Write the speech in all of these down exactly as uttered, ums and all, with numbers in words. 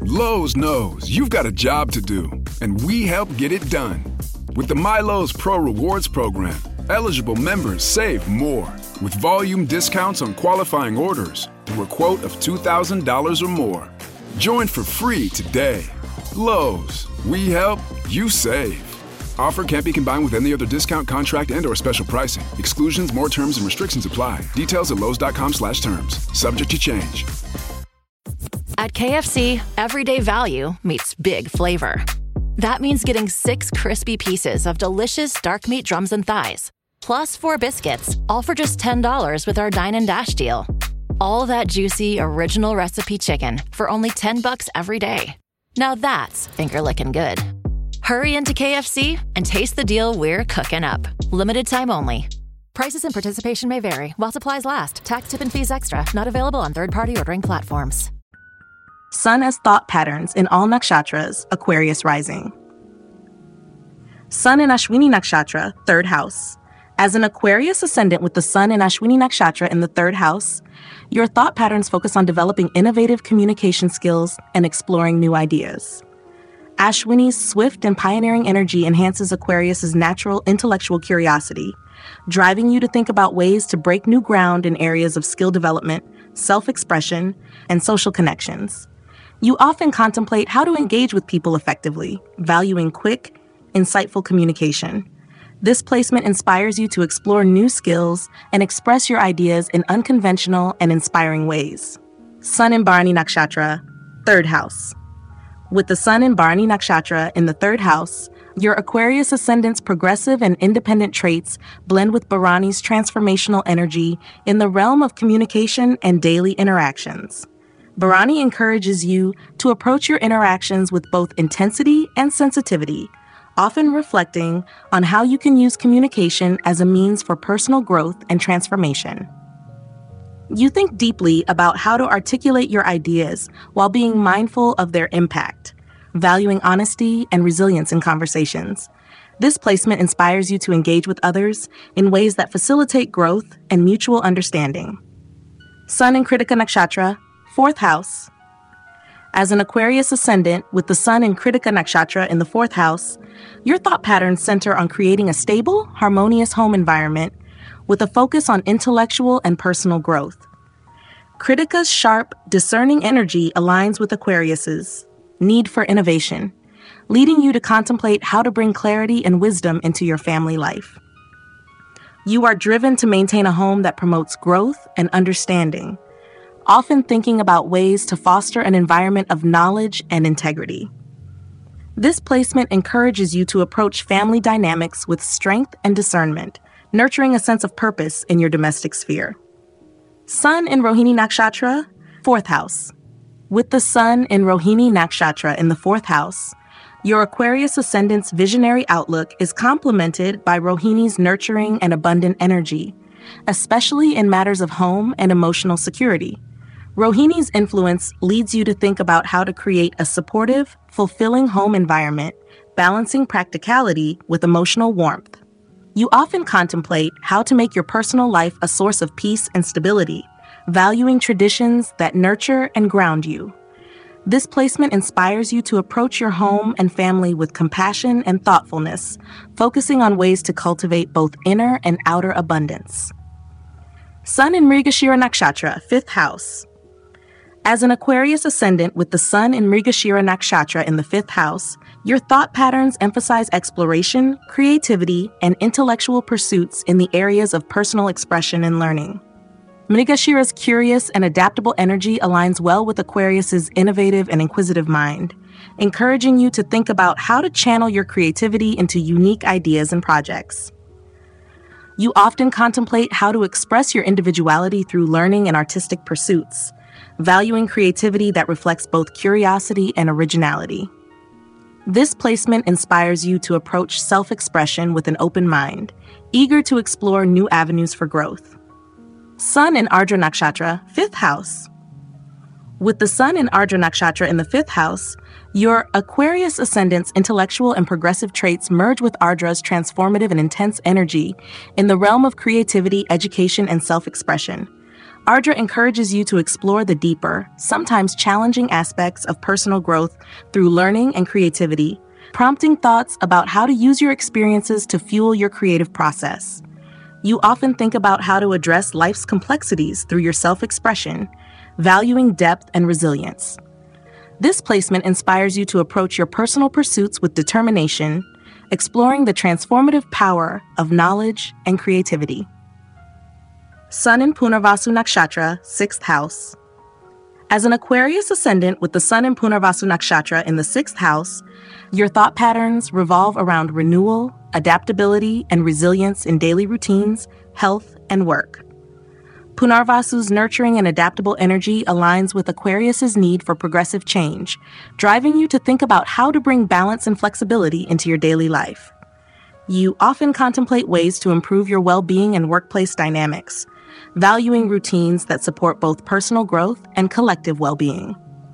Lowe's knows you've got a job to do, and we help get it done. With the MyLowe's Pro Rewards program, eligible members save more with volume discounts on qualifying orders through a quote of two thousand dollars or more. Join for free today. Lowe's, we help, you save. Offer can't be combined with any other discount, contract, and or special pricing. Exclusions, more terms, and restrictions apply. Details at lowes.com slash terms. Subject to change. At K F C, everyday value meets big flavor. That means getting six crispy pieces of delicious dark meat drums and thighs, plus four biscuits, all for just ten dollars with our Dine and Dash deal. All that juicy, original recipe chicken for only ten bucks every day. Now that's finger-licking good. Hurry into K F C and taste the deal we're cooking up. Limited time only. Prices and participation may vary while supplies last. Tax, tip, and fees extra. Not available on third-party ordering platforms. Sun as thought patterns in all nakshatras, Aquarius rising. Sun in Ashwini Nakshatra, third house. As an Aquarius ascendant with the Sun in Ashwini Nakshatra in the third house, your thought patterns focus on developing innovative communication skills and exploring new ideas. Ashwini's swift and pioneering energy enhances Aquarius's natural intellectual curiosity, driving you to think about ways to break new ground in areas of skill development, self-expression, and social connections. You often contemplate how to engage with people effectively, valuing quick, insightful communication. This placement inspires you to explore new skills and express your ideas in unconventional and inspiring ways. Sun in Bharani Nakshatra, third house. With the Sun in Bharani Nakshatra in the third house, your Aquarius ascendant's progressive and independent traits blend with Bharani's transformational energy in the realm of communication and daily interactions. Bharani encourages you to approach your interactions with both intensity and sensitivity, often reflecting on how you can use communication as a means for personal growth and transformation. You think deeply about how to articulate your ideas while being mindful of their impact, valuing honesty and resilience in conversations. This placement inspires you to engage with others in ways that facilitate growth and mutual understanding. Sun in Kritika Nakshatra, fourth house. As an Aquarius ascendant with the Sun in Kritika Nakshatra in the fourth house, your thought patterns center on creating a stable, harmonious home environment with a focus on intellectual and personal growth. Kritika's sharp, discerning energy aligns with Aquarius's need for innovation, leading you to contemplate how to bring clarity and wisdom into your family life. You are driven to maintain a home that promotes growth and understanding, often thinking about ways to foster an environment of knowledge and integrity. This placement encourages you to approach family dynamics with strength and discernment, nurturing a sense of purpose in your domestic sphere. Sun in Rohini Nakshatra, fourth house. With the Sun in Rohini Nakshatra in the fourth house, your Aquarius ascendant's visionary outlook is complemented by Rohini's nurturing and abundant energy, especially in matters of home and emotional security. Rohini's influence leads you to think about how to create a supportive, fulfilling home environment, balancing practicality with emotional warmth. You often contemplate how to make your personal life a source of peace and stability, valuing traditions that nurture and ground you. This placement inspires you to approach your home and family with compassion and thoughtfulness, focusing on ways to cultivate both inner and outer abundance. Sun in Mrigashira Nakshatra, fifth house. As an Aquarius ascendant with the Sun in Mrigashira Nakshatra in the fifth house, your thought patterns emphasize exploration, creativity, and intellectual pursuits in the areas of personal expression and learning. Mrigashira's curious and adaptable energy aligns well with Aquarius's innovative and inquisitive mind, encouraging you to think about how to channel your creativity into unique ideas and projects. You often contemplate how to express your individuality through learning and artistic pursuits, valuing creativity that reflects both curiosity and originality. This placement inspires you to approach self-expression with an open mind, eager to explore new avenues for growth. Sun in Ardra Nakshatra, fifth house. With the Sun in Ardra Nakshatra in the fifth house, your Aquarius ascendant's intellectual and progressive traits merge with Ardra's transformative and intense energy in the realm of creativity, education, and self-expression. Ardra encourages you to explore the deeper, sometimes challenging aspects of personal growth through learning and creativity, prompting thoughts about how to use your experiences to fuel your creative process. You often think about how to address life's complexities through your self-expression, valuing depth and resilience. This placement inspires you to approach your personal pursuits with determination, exploring the transformative power of knowledge and creativity. Sun in Punarvasu Nakshatra, sixth house. As an Aquarius ascendant with the Sun in Punarvasu Nakshatra in the sixth house, your thought patterns revolve around renewal, adaptability, and resilience in daily routines, health, and work. Punarvasu's nurturing and adaptable energy aligns with Aquarius's need for progressive change, driving you to think about how to bring balance and flexibility into your daily life. You often contemplate ways to improve your well-being and workplace dynamics, valuing routines that support both personal growth and collective well-being.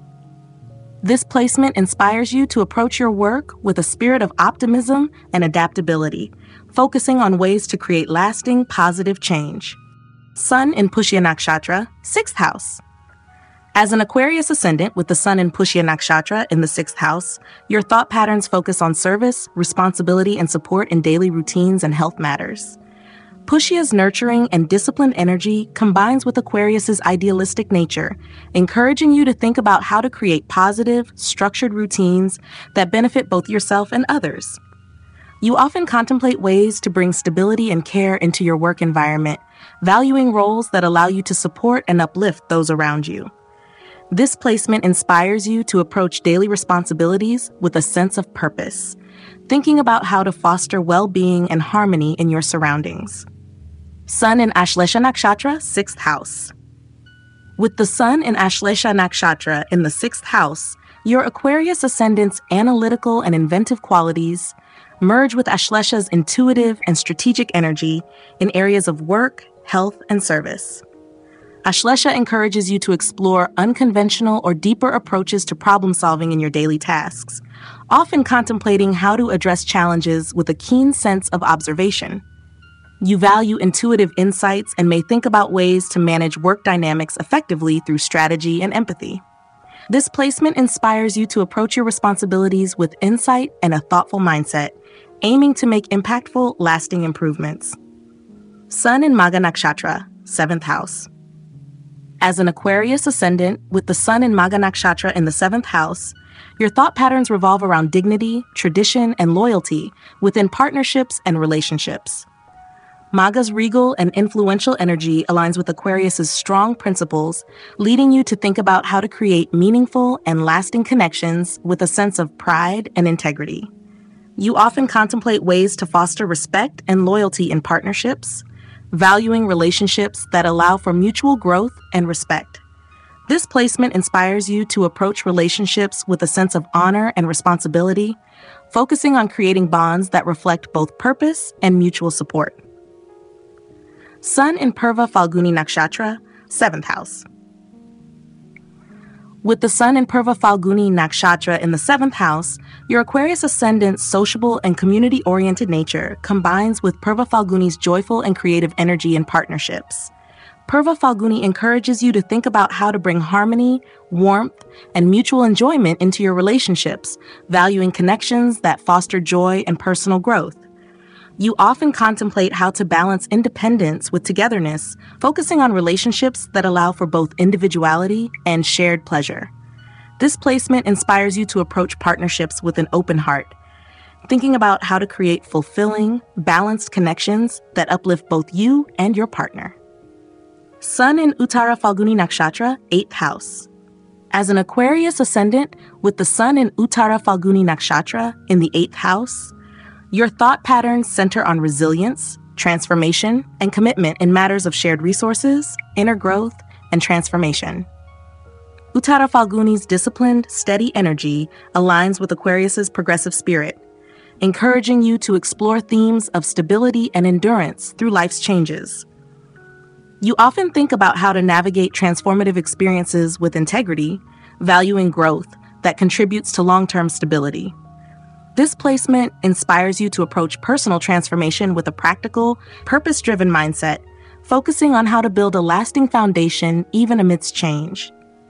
This placement inspires you to approach your work with a spirit of optimism and adaptability, focusing on ways to create lasting, positive change. Sun in Pushya Nakshatra, sixth house. As an Aquarius ascendant with the Sun in Pushya Nakshatra in the sixth house, your thought patterns focus on service, responsibility, and support in daily routines and health matters. Pushya's nurturing and disciplined energy combines with Aquarius's idealistic nature, encouraging you to think about how to create positive, structured routines that benefit both yourself and others. You often contemplate ways to bring stability and care into your work environment, valuing roles that allow you to support and uplift those around you. This placement inspires you to approach daily responsibilities with a sense of purpose, thinking about how to foster well-being and harmony in your surroundings. Sun in Ashlesha Nakshatra, sixth house. With the Sun in Ashlesha Nakshatra in the sixth house, your Aquarius ascendant's analytical and inventive qualities merge with Ashlesha's intuitive and strategic energy in areas of work, health, and service. Ashlesha encourages you to explore unconventional or deeper approaches to problem-solving in your daily tasks, often contemplating how to address challenges with a keen sense of observation. You value intuitive insights and may think about ways to manage work dynamics effectively through strategy and empathy. This placement inspires you to approach your responsibilities with insight and a thoughtful mindset, aiming to make impactful, lasting improvements. Sun in Magha Nakshatra, seventh house. As an Aquarius ascendant with the Sun in Magha Nakshatra in the seventh house, your thought patterns revolve around dignity, tradition, and loyalty within partnerships and relationships. Magha's regal and influential energy aligns with Aquarius's strong principles, leading you to think about how to create meaningful and lasting connections with a sense of pride and integrity. You often contemplate ways to foster respect and loyalty in partnerships, valuing relationships that allow for mutual growth and respect. This placement inspires you to approach relationships with a sense of honor and responsibility, focusing on creating bonds that reflect both purpose and mutual support. Sun in Purva Falguni Nakshatra, seventh house. With the Sun in Purva Falguni Nakshatra in the seventh house, your Aquarius ascendant's sociable and community-oriented nature combines with Purva Falguni's joyful and creative energy in partnerships. Purva Falguni encourages you to think about how to bring harmony, warmth, and mutual enjoyment into your relationships, valuing connections that foster joy and personal growth. You often contemplate how to balance independence with togetherness, focusing on relationships that allow for both individuality and shared pleasure. This placement inspires you to approach partnerships with an open heart, thinking about how to create fulfilling, balanced connections that uplift both you and your partner. Sun in Uttara Falguni Nakshatra, eighth house. As an Aquarius ascendant with the Sun in Uttara Falguni Nakshatra in the eighth house, your thought patterns center on resilience, transformation, and commitment in matters of shared resources, inner growth, and transformation. Uttara Falguni's disciplined, steady energy aligns with Aquarius's progressive spirit, encouraging you to explore themes of stability and endurance through life's changes. You often think about how to navigate transformative experiences with integrity, valuing growth that contributes to long-term stability. This placement inspires you to approach personal transformation with a practical, purpose-driven mindset, focusing on how to build a lasting foundation even amidst change.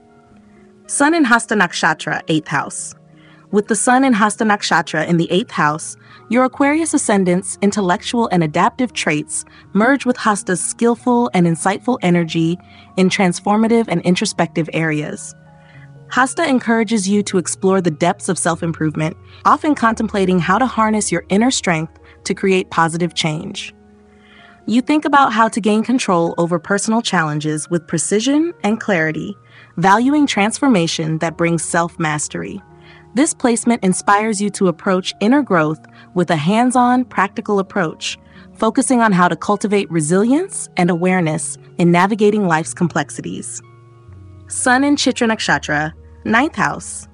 Sun in Hasta Nakshatra, eighth house. With the Sun in Hasta Nakshatra in the eighth house, your Aquarius ascendant's intellectual and adaptive traits merge with Hasta's skillful and insightful energy in transformative and introspective areas. Hasta encourages you to explore the depths of self-improvement, often contemplating how to harness your inner strength to create positive change. You think about how to gain control over personal challenges with precision and clarity, valuing transformation that brings self-mastery. This placement inspires you to approach inner growth with a hands-on, practical approach, focusing on how to cultivate resilience and awareness in navigating life's complexities. Sun in Chitra Nakshatra, ninth house.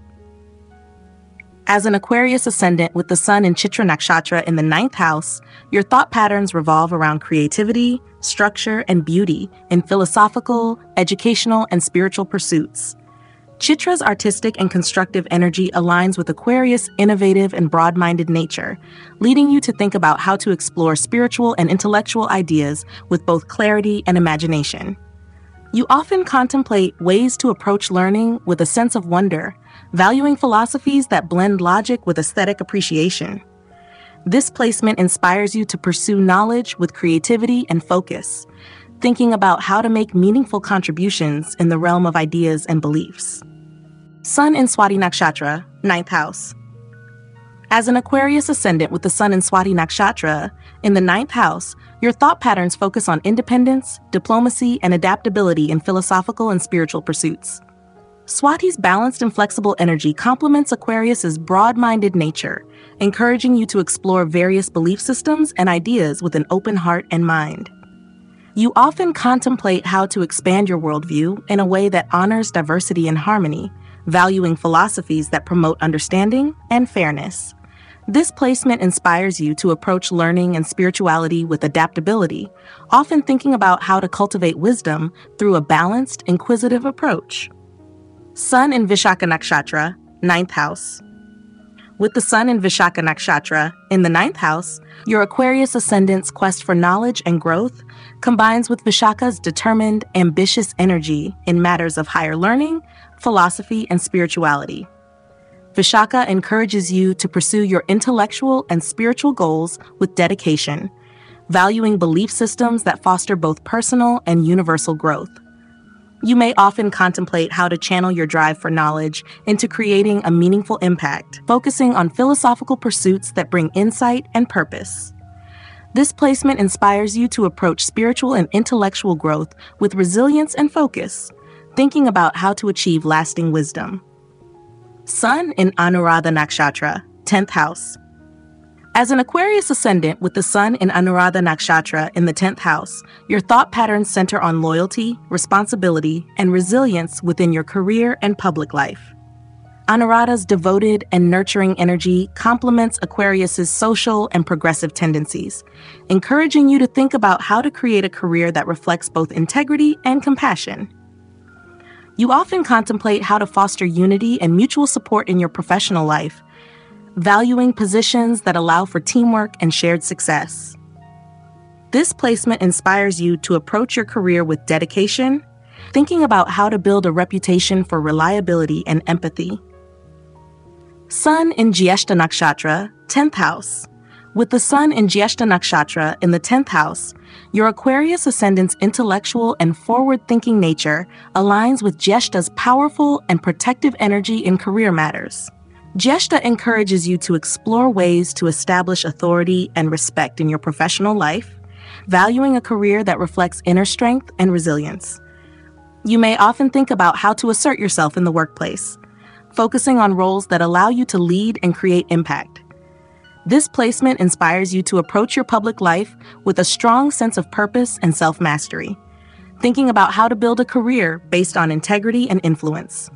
As an Aquarius ascendant with the Sun in Chitra Nakshatra in the ninth house, your thought patterns revolve around creativity, structure, and beauty in philosophical, educational, and spiritual pursuits. Chitra's artistic and constructive energy aligns with Aquarius' innovative and broad-minded nature, leading you to think about how to explore spiritual and intellectual ideas with both clarity and imagination. You often contemplate ways to approach learning with a sense of wonder, valuing philosophies that blend logic with aesthetic appreciation. This placement inspires you to pursue knowledge with creativity and focus, thinking about how to make meaningful contributions in the realm of ideas and beliefs. Sun in Swati Nakshatra, ninth house. As an Aquarius ascendant with the Sun in Swati Nakshatra in the ninth house, your thought patterns focus on independence, diplomacy, and adaptability in philosophical and spiritual pursuits. Swati's balanced and flexible energy complements Aquarius's broad-minded nature, encouraging you to explore various belief systems and ideas with an open heart and mind. You often contemplate how to expand your worldview in a way that honors diversity and harmony, valuing philosophies that promote understanding and fairness. This placement inspires you to approach learning and spirituality with adaptability, often thinking about how to cultivate wisdom through a balanced, inquisitive approach. Sun in Vishaka Nakshatra, ninth house. With the Sun in Vishaka Nakshatra in the ninth house, your Aquarius ascendant's quest for knowledge and growth combines with Vishaka's determined, ambitious energy in matters of higher learning, philosophy, and spirituality. Vishaka encourages you to pursue your intellectual and spiritual goals with dedication, valuing belief systems that foster both personal and universal growth. You may often contemplate how to channel your drive for knowledge into creating a meaningful impact, focusing on philosophical pursuits that bring insight and purpose. This placement inspires you to approach spiritual and intellectual growth with resilience and focus, thinking about how to achieve lasting wisdom. Sun in Anuradha Nakshatra, tenth house. As an Aquarius ascendant with the Sun in Anuradha Nakshatra in the tenth house, your thought patterns center on loyalty, responsibility, and resilience within your career and public life. Anuradha's devoted and nurturing energy complements Aquarius's social and progressive tendencies, encouraging you to think about how to create a career that reflects both integrity and compassion. You often contemplate how to foster unity and mutual support in your professional life, valuing positions that allow for teamwork and shared success. This placement inspires you to approach your career with dedication, thinking about how to build a reputation for reliability and empathy. Sun in Jyeshta Nakshatra, tenth house. With the Sun in Jyeshta Nakshatra in the tenth house, your Aquarius ascendant's intellectual and forward-thinking nature aligns with Jyeshta's powerful and protective energy in career matters. Jyeshta encourages you to explore ways to establish authority and respect in your professional life, valuing a career that reflects inner strength and resilience. You may often think about how to assert yourself in the workplace, focusing on roles that allow you to lead and create impact. This placement inspires you to approach your public life with a strong sense of purpose and self-mastery, thinking about how to build a career based on integrity and influence.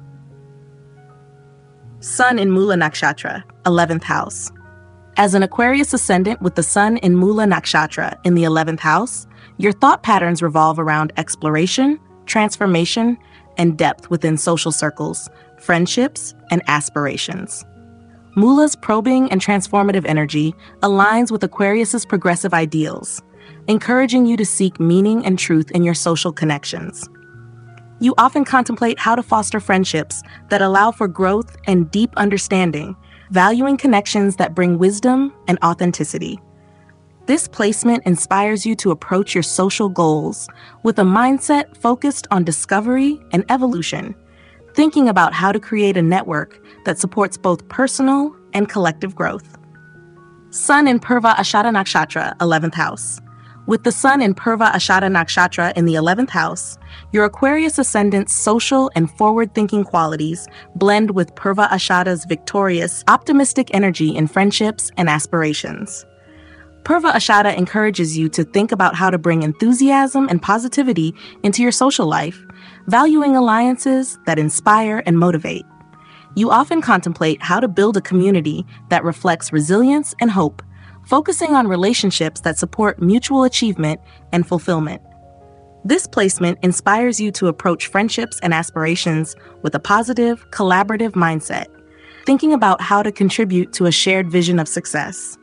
Sun in Mula Nakshatra, eleventh house. As an Aquarius ascendant with the Sun in Mula Nakshatra in the eleventh house, your thought patterns revolve around exploration, transformation, and depth within social circles, friendships, and aspirations. Mula's probing and transformative energy aligns with Aquarius's progressive ideals, encouraging you to seek meaning and truth in your social connections. You often contemplate how to foster friendships that allow for growth and deep understanding, valuing connections that bring wisdom and authenticity. This placement inspires you to approach your social goals with a mindset focused on discovery and evolution, thinking about how to create a network that supports both personal and collective growth. Sun in Purva Ashada Nakshatra, eleventh house. With the Sun in Purva Ashada Nakshatra in the eleventh house, your Aquarius ascendant's social and forward-thinking qualities blend with Purva Ashada's victorious, optimistic energy in friendships and aspirations. Purva Ashada encourages you to think about how to bring enthusiasm and positivity into your social life, valuing alliances that inspire and motivate. You often contemplate how to build a community that reflects resilience and hope, focusing on relationships that support mutual achievement and fulfillment. This placement inspires you to approach friendships and aspirations with a positive, collaborative mindset, thinking about how to contribute to a shared vision of success.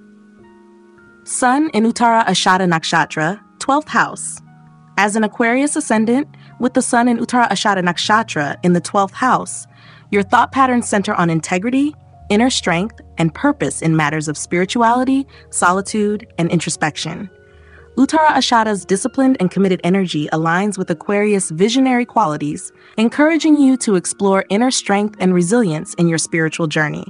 Sun in Uttara Ashada Nakshatra, twelfth house. As an Aquarius ascendant, with the Sun in Uttara Ashada Nakshatra in the twelfth house, your thought patterns center on integrity, inner strength, and purpose in matters of spirituality, solitude, and introspection. Uttara Ashada's disciplined and committed energy aligns with Aquarius' visionary qualities, encouraging you to explore inner strength and resilience in your spiritual journey.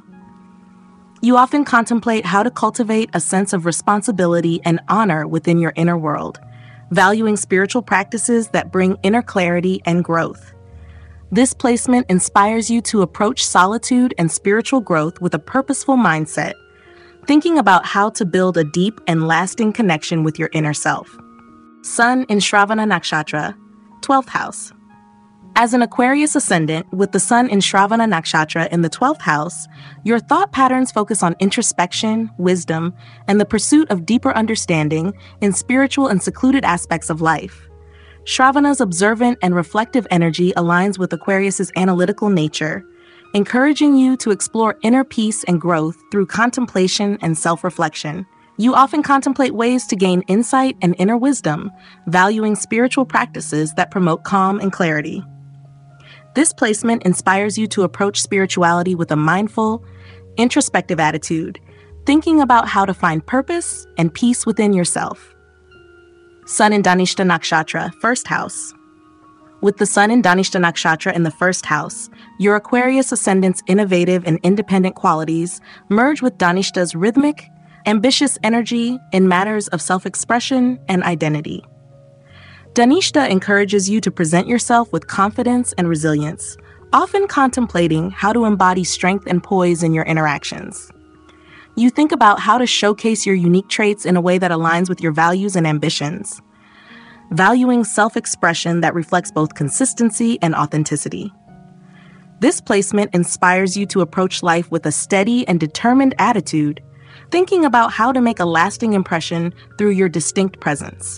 You often contemplate how to cultivate a sense of responsibility and honor within your inner world, valuing spiritual practices that bring inner clarity and growth. This placement inspires you to approach solitude and spiritual growth with a purposeful mindset, thinking about how to build a deep and lasting connection with your inner self. Sun in Shravana Nakshatra, twelfth house. As an Aquarius ascendant with the Sun in Shravana Nakshatra in the twelfth house, your thought patterns focus on introspection, wisdom, and the pursuit of deeper understanding in spiritual and secluded aspects of life. Shravana's observant and reflective energy aligns with Aquarius's analytical nature, encouraging you to explore inner peace and growth through contemplation and self-reflection. You often contemplate ways to gain insight and inner wisdom, valuing spiritual practices that promote calm and clarity. This placement inspires you to approach spirituality with a mindful, introspective attitude, thinking about how to find purpose and peace within yourself. Sun in Dhanishta Nakshatra, first house. With the Sun in Dhanishta Nakshatra in the first house, your Aquarius ascendant's innovative and independent qualities merge with Dhanishta's rhythmic, ambitious energy in matters of self-expression and identity. Dhanishta encourages you to present yourself with confidence and resilience, often contemplating how to embody strength and poise in your interactions. You think about how to showcase your unique traits in a way that aligns with your values and ambitions, valuing self-expression that reflects both consistency and authenticity. This placement inspires you to approach life with a steady and determined attitude, thinking about how to make a lasting impression through your distinct presence.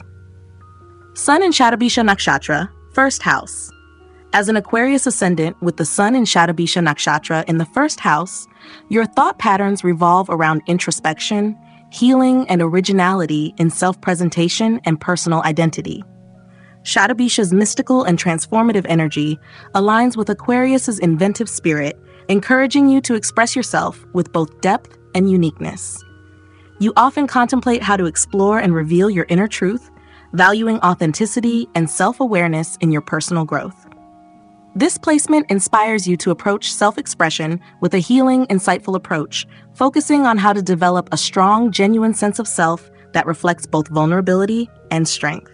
Sun in Shatabisha Nakshatra, first house. As an Aquarius ascendant with the Sun in Shatabisha Nakshatra in the first house, your thought patterns revolve around introspection, healing, and originality in self-presentation and personal identity. Shatabisha's mystical and transformative energy aligns with Aquarius's inventive spirit, encouraging you to express yourself with both depth and uniqueness. You often contemplate how to explore and reveal your inner truth, valuing authenticity and self-awareness in your personal growth. This placement inspires you to approach self-expression with a healing, insightful approach, focusing on how to develop a strong, genuine sense of self that reflects both vulnerability and strength.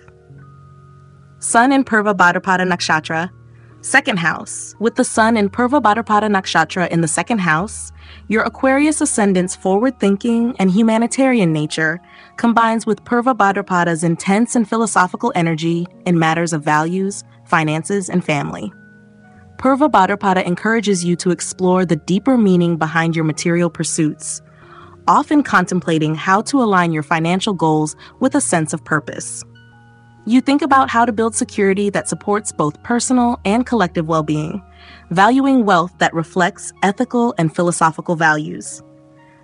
Sun in Purva Bhadrapada Nakshatra, second house. With the Sun in Purva Bhadrapada Nakshatra in the second house, your Aquarius ascendant's forward-thinking and humanitarian nature combines with Purva Bhadrapada's intense and philosophical energy in matters of values, finances, and family. Purva Bhadrapada encourages you to explore the deeper meaning behind your material pursuits, often contemplating how to align your financial goals with a sense of purpose. You think about how to build security that supports both personal and collective well-being, valuing wealth that reflects ethical and philosophical values.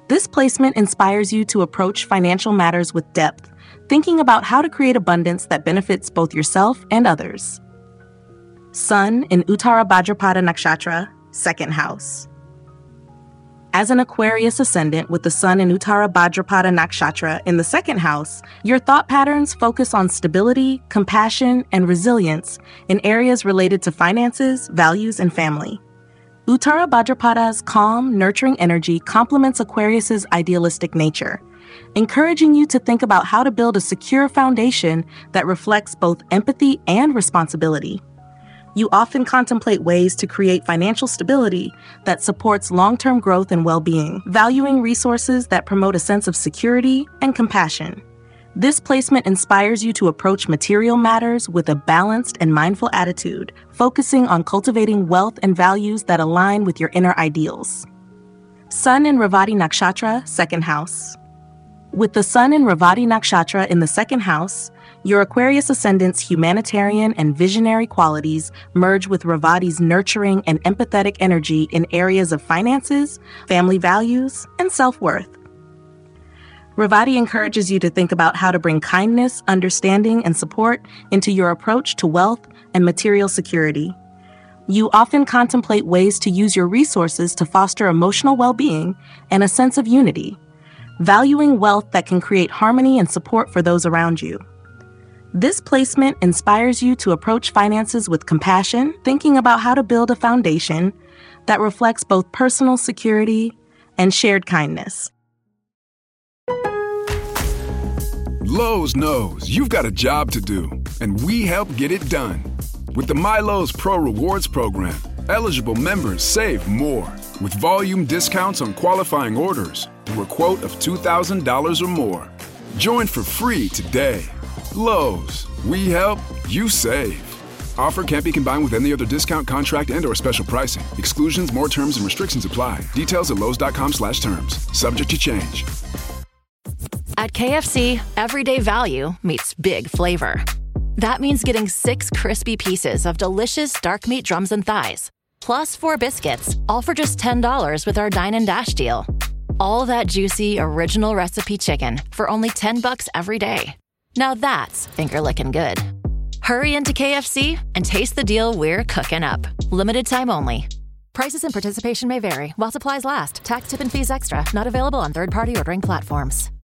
This placement inspires you to approach financial matters with depth, thinking about how to create abundance that benefits both yourself and others. Sun in Uttara Bhadrapada Nakshatra, second house. As an Aquarius ascendant with the Sun in Uttara Bhadrapada Nakshatra in the second house, your thought patterns focus on stability, compassion, and resilience in areas related to finances, values, and family. Uttara Bhadrapada's calm, nurturing energy complements Aquarius's idealistic nature, encouraging you to think about how to build a secure foundation that reflects both empathy and responsibility. You often contemplate ways to create financial stability that supports long-term growth and well-being, valuing resources that promote a sense of security and compassion. This placement inspires you to approach material matters with a balanced and mindful attitude, focusing on cultivating wealth and values that align with your inner ideals. Sun in Revati Nakshatra, second house. With the Sun in Revati Nakshatra in the second house, your Aquarius ascendant's humanitarian and visionary qualities merge with Revati's nurturing and empathetic energy in areas of finances, family values, and self-worth. Revati encourages you to think about how to bring kindness, understanding, and support into your approach to wealth and material security. You often contemplate ways to use your resources to foster emotional well-being and a sense of unity, valuing wealth that can create harmony and support for those around you. This placement inspires you to approach finances with compassion, thinking about how to build a foundation that reflects both personal security and shared kindness. Lowe's knows you've got a job to do, and we help get it done. With the MyLowe's Pro Rewards program, eligible members save more with volume discounts on qualifying orders through a quote of two thousand dollars or more. Join for free today. Lowe's, we help, you save. Offer can't be combined with any other discount, contract, and or special pricing. Exclusions, more terms, and restrictions apply. Details at lowes dot com slash terms. Subject to change. At K F C, everyday value meets big flavor. That means getting six crispy pieces of delicious dark meat drums and thighs, plus four biscuits, all for just ten dollars with our Dine and Dash deal. All that juicy, original recipe chicken for only ten bucks every day. Now that's finger-licking good. Hurry into K F C and taste the deal we're cooking up. Limited time only. Prices and participation may vary while supplies last. Tax, tip, and fees extra. Not available on third-party ordering platforms.